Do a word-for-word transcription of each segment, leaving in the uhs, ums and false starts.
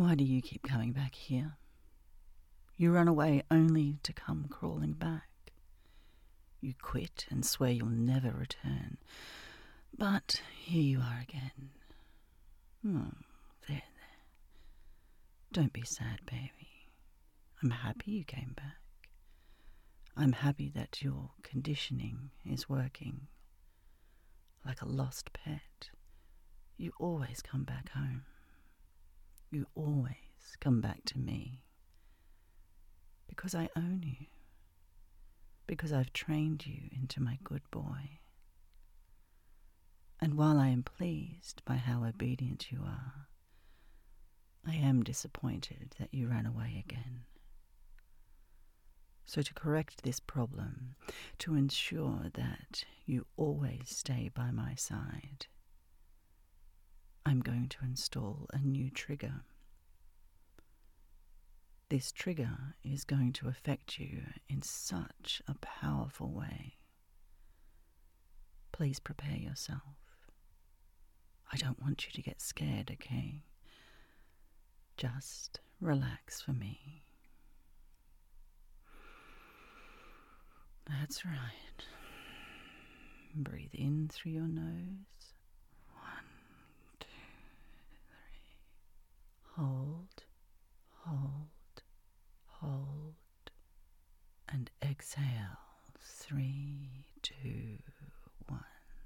Why do you keep coming back here? You run away only to come crawling back. You quit and swear you'll never return. But here you are again. Oh, there, there. Don't be sad, baby. I'm happy you came back. I'm happy that your conditioning is working. Like a lost pet, you always come back home. You always come back to me. Because I own you. Because I've trained you into my good boy. And while I am pleased by how obedient you are, I am disappointed that you ran away again. So to correct this problem, to ensure that you always stay by my side, I'm going to install a new trigger. This trigger is going to affect you in such a powerful way. Please prepare yourself. I don't want you to get scared, okay? Just relax for me. That's right. Breathe in through your nose. One, two, three. Hold, hold, hold. And exhale. Three, two, one.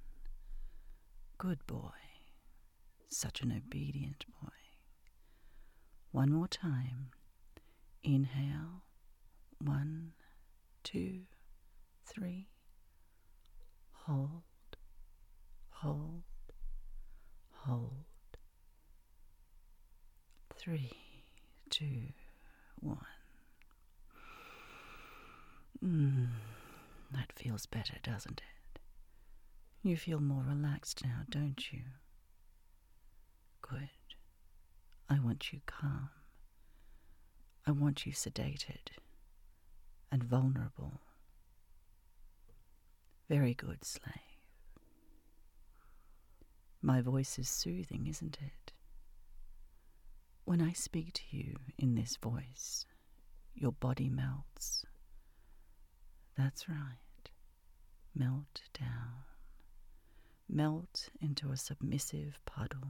Good boy. Such an obedient boy. One more time. Inhale. One, two, three. Hold, hold, hold. Three, two, one. Mm, that feels better, doesn't it? You feel more relaxed now, don't you? Good. I want you calm. I want you sedated and vulnerable. Very good, slave. My voice is soothing, isn't it? When I speak to you in this voice, your body melts. That's right. Melt down. Melt into a submissive puddle.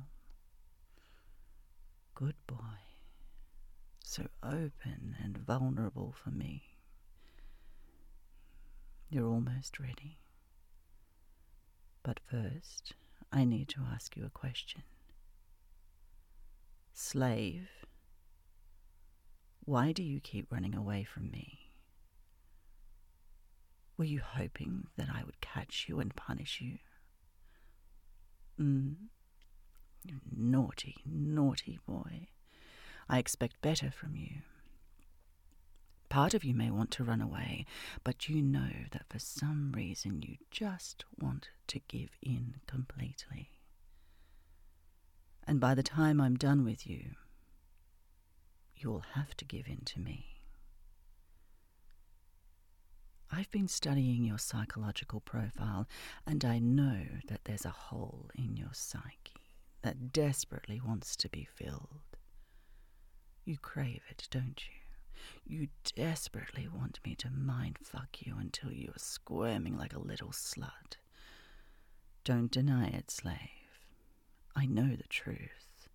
Good boy. So open and vulnerable for me. You're almost ready. But first, I need to ask you a question. Slave, why do you keep running away from me? Were you hoping that I would catch you and punish you? Mm? You naughty, naughty boy. I expect better from you. Part of you may want to run away, but you know that for some reason you just want to give in completely. And by the time I'm done with you, you'll have to give in to me. I've been studying your psychological profile, and I know that there's a hole in your psyche that desperately wants to be filled. You crave it, don't you? You desperately want me to mind-fuck you until you are squirming like a little slut. Don't deny it, slave. I know the truth.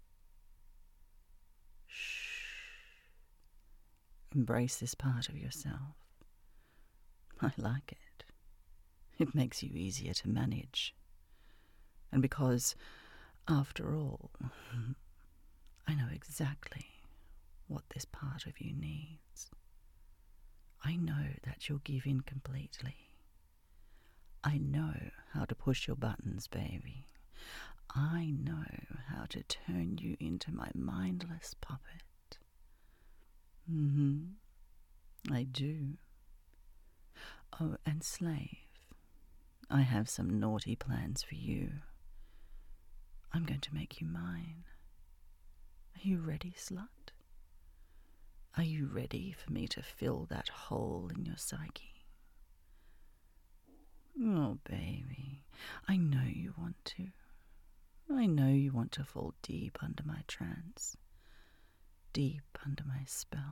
Shh. Embrace this part of yourself. I like it. It makes you easier to manage. And because, after all, I know exactly what this part of you needs. I know that you'll give in completely. I know how to push your buttons, baby. I know how to turn you into my mindless puppet. Mm-hmm. I do. Oh, and slave, I have some naughty plans for you. I'm going to make you mine. Are you ready, slut? Are you ready for me to fill that hole in your psyche? Oh, baby, I know you want to. I know you want to fall deep under my trance. deep under my spell.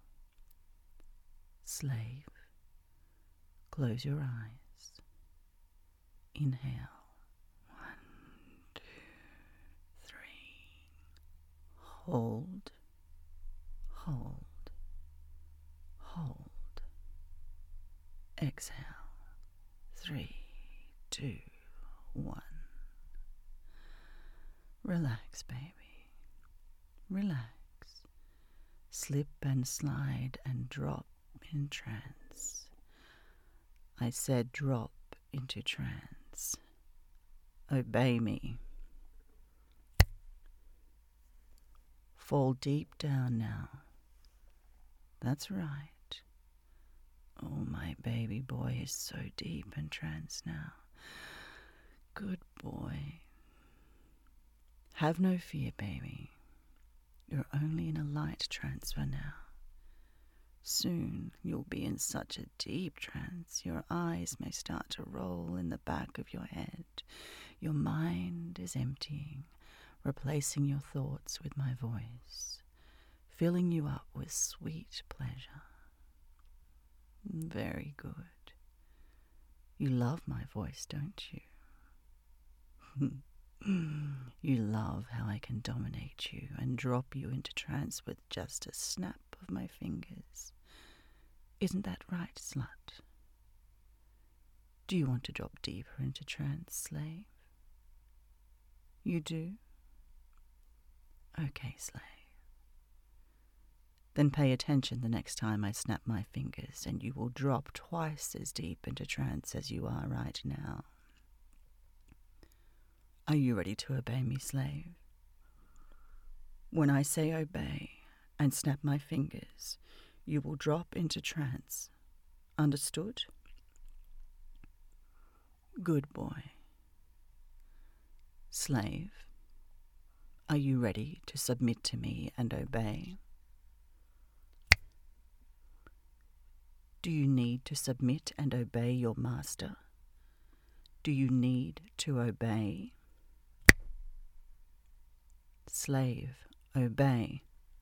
Slave, close your eyes. Inhale. One, two, three. Hold, hold, hold. Exhale. Three, two, one. Relax, baby. Relax. Slip and slide and drop in trance. I said drop into trance. Obey me. Fall deep down now. That's right. Oh, my baby boy is so deep in trance now. Good boy. Have no fear, baby. You're only in a light trance for now. Soon you'll be in such a deep trance, your eyes may start to roll in the back of your head. Your mind is emptying, replacing your thoughts with my voice, filling you up with sweet pleasure. Very good. You love my voice, don't you? You love how I can dominate you and drop you into trance with just a snap of my fingers. Isn't that right, slut? Do you want to drop deeper into trance, slave? You do? Okay, slave. Then pay attention the next time I snap my fingers, and you will drop twice as deep into trance as you are right now. Are you ready to obey me, slave? When I say obey and snap my fingers, you will drop into trance. Understood? Good boy. Slave, are you ready to submit to me and obey? Do you need to submit and obey your master? Do you need to obey? Slave, obey.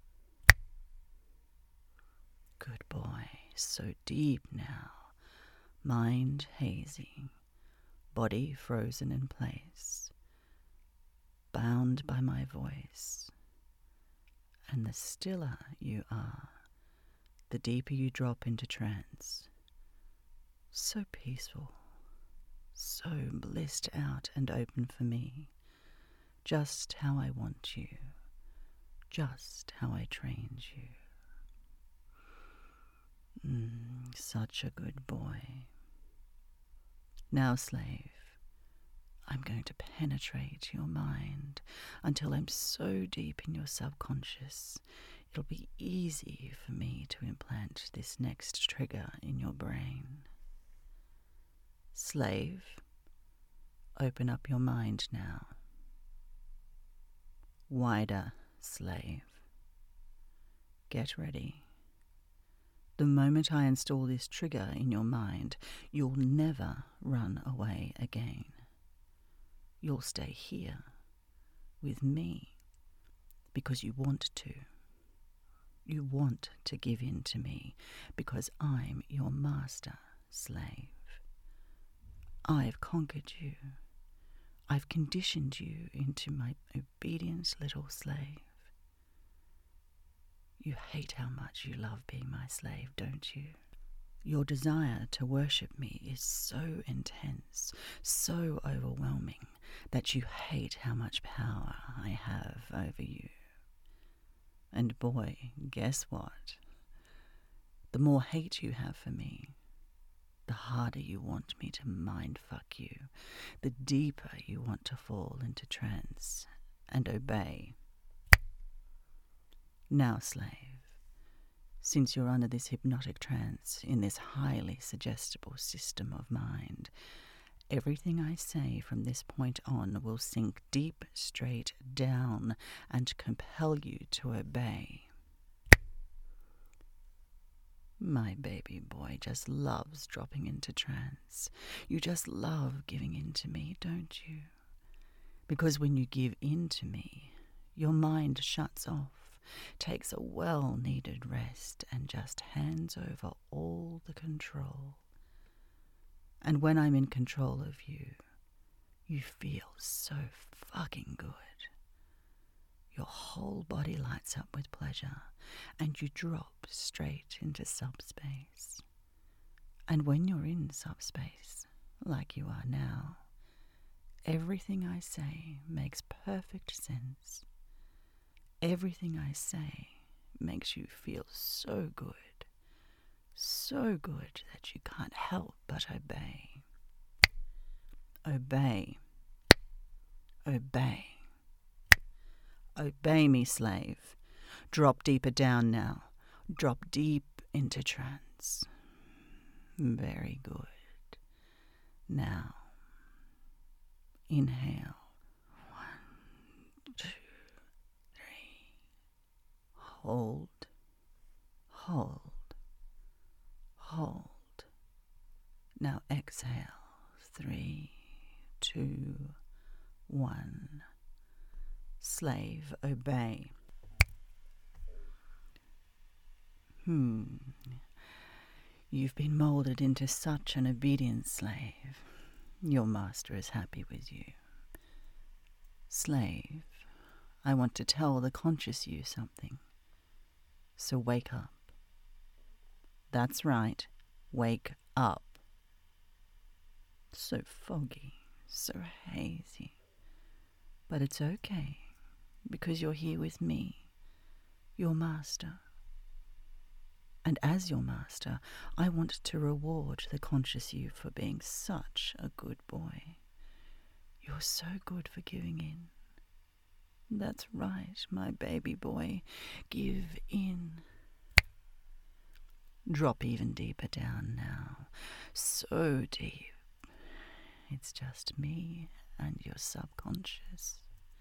Good boy, so deep now, mind hazy, body frozen in place, bound by my voice. And the stiller you are, the deeper you drop into trance. So peaceful, so blissed out and open for me, just how I want you, just how I trained you. Mm, such a good boy. Now, slave, I'm going to penetrate your mind until I'm so deep in your subconscious, it'll be easy for me to implant this next trigger in your brain. Slave, open up your mind now. Wider, slave. Get ready. The moment I install this trigger in your mind, you'll never run away again. You'll stay here with me because you want to. You want to give in to me because I'm your master, slave. I've conquered you. I've conditioned you into my obedient little slave. You hate how much you love being my slave, don't you? Your desire to worship me is so intense, so overwhelming, that you hate how much power I have over you. And boy, guess what? The more hate you have for me, the harder you want me to mindfuck you, the deeper you want to fall into trance and obey. Now, slave, since you're under this hypnotic trance in this highly suggestible system of mind, everything I say from this point on will sink deep straight down and compel you to obey. My baby boy just loves dropping into trance. You just love giving in to me, don't you? Because when you give in to me, your mind shuts off takes a well-needed rest and just hands over all the control. And when I'm in control of you, you feel so fucking good. Your whole body lights up with pleasure, and you drop straight into subspace. And when you're in subspace, like you are now, everything I say makes perfect sense. Everything I say makes you feel so good, so good that you can't help but obey. Obey. Obey. Obey me, slave. Drop deeper down now. Drop deep into trance. Very good. Now, inhale. One, two, three. Hold. Hold. Hold. Now exhale. Three, two, one. Slave, obey. Hmm. You've been moulded into such an obedient slave. Your master is happy with you. Slave, I want to tell the conscious you something. So wake up. That's right, wake up. So foggy, so hazy. But it's okay, because you're here with me, your master. And as your master, I want to reward the conscious you for being such a good boy. You're so good for giving in. That's right, my baby boy. Give in. Drop even deeper down now. So deep. It's just me and your subconscious.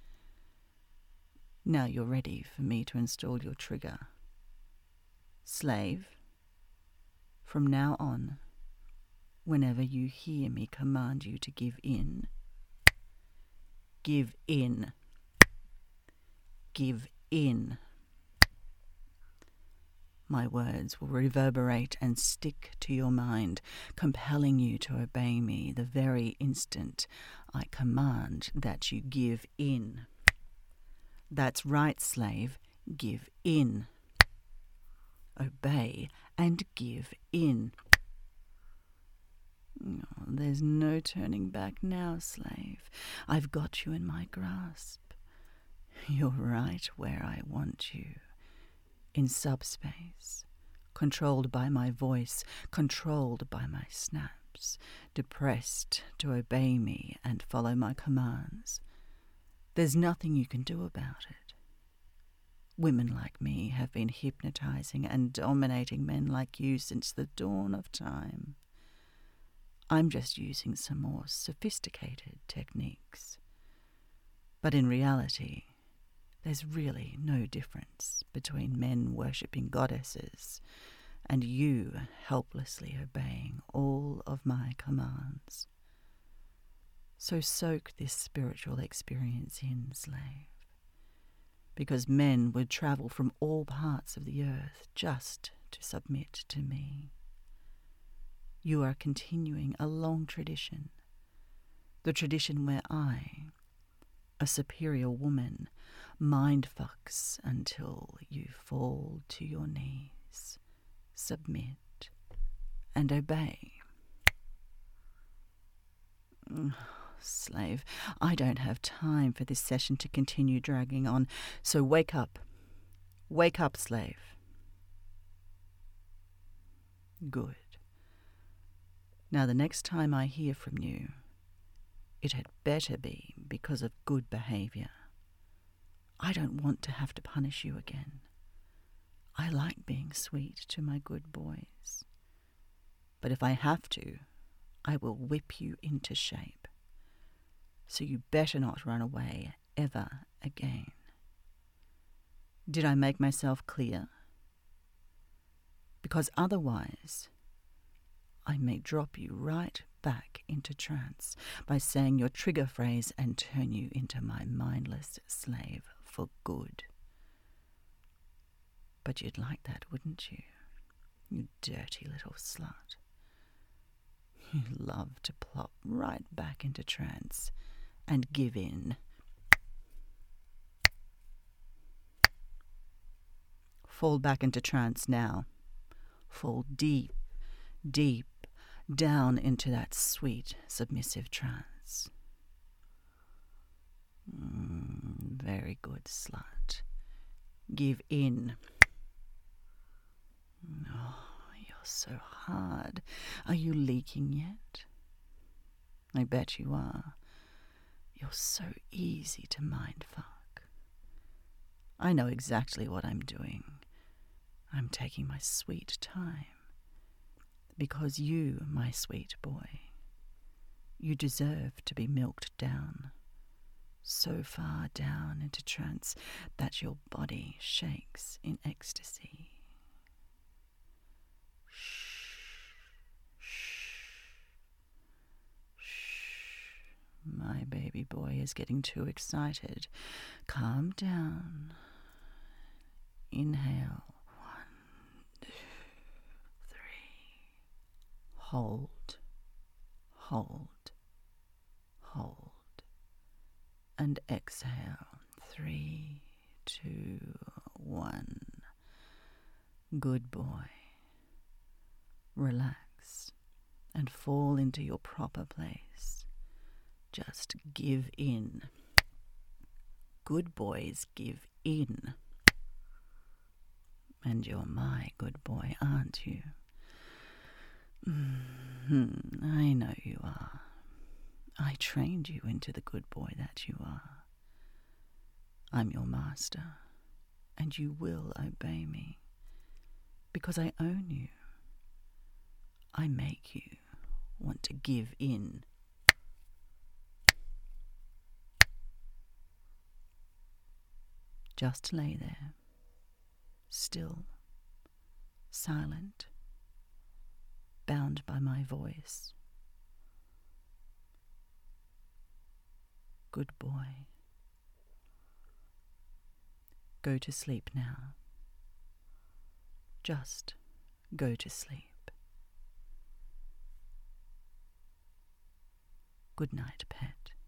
Now you're ready for me to install your trigger. Slave, from now on, whenever you hear me command you to give in, give in. Give in. My words will reverberate and stick to your mind, compelling you to obey me the very instant I command that you give in. That's right, slave, give in. Obey and give in. Oh, there's no turning back now, slave. I've got you in my grasp. You're right where I want you. In subspace, controlled by my voice, controlled by my snaps, depressed to obey me and follow my commands. There's nothing you can do about it. Women like me have been hypnotizing and dominating men like you since the dawn of time. I'm just using some more sophisticated techniques. But in reality, there's really no difference between men worshipping goddesses and you helplessly obeying all of my commands. So soak this spiritual experience in, slave, because men would travel from all parts of the earth just to submit to me. You are continuing a long tradition, the tradition where I, a superior woman, mind fucks until you fall to your knees, submit, and obey. Slave, I don't have time for this session to continue dragging on, so wake up. Wake up, slave. Good. Now the next time I hear from you, it had better be because of good behaviour. I don't want to have to punish you again. I like being sweet to my good boys. But if I have to, I will whip you into shape. So you better not run away ever again. Did I make myself clear? Because otherwise, I may drop you right back into trance by saying your trigger phrase and turn you into my mindless slave for good. But you'd like that, wouldn't you? You dirty little slut. You love to plop right back into trance and give in. Fall back into trance now. Fall deep, deep down into that sweet, submissive trance. Mm, very good, slut. Give in. Oh, you're so hard. Are you leaking yet? I bet you are. You're so easy to mindfuck. I know exactly what I'm doing. I'm taking my sweet time. Because you, my sweet boy, you deserve to be milked down, so far down into trance that your body shakes in ecstasy. My baby boy is getting too excited. Calm down. Inhale. One, two, three. Hold. Hold. Hold. And exhale. Three, two, one. Good boy. Relax and fall into your proper place. Just give in. Good boys give in. And you're my good boy, aren't you? Mm-hmm. I know you are. I trained you into the good boy that you are. I'm your master, and you will obey me, because I own you. I make you want to give in. Just lay there, still, silent, bound by my voice. Good boy. Go to sleep now. Just go to sleep. Good night, pet.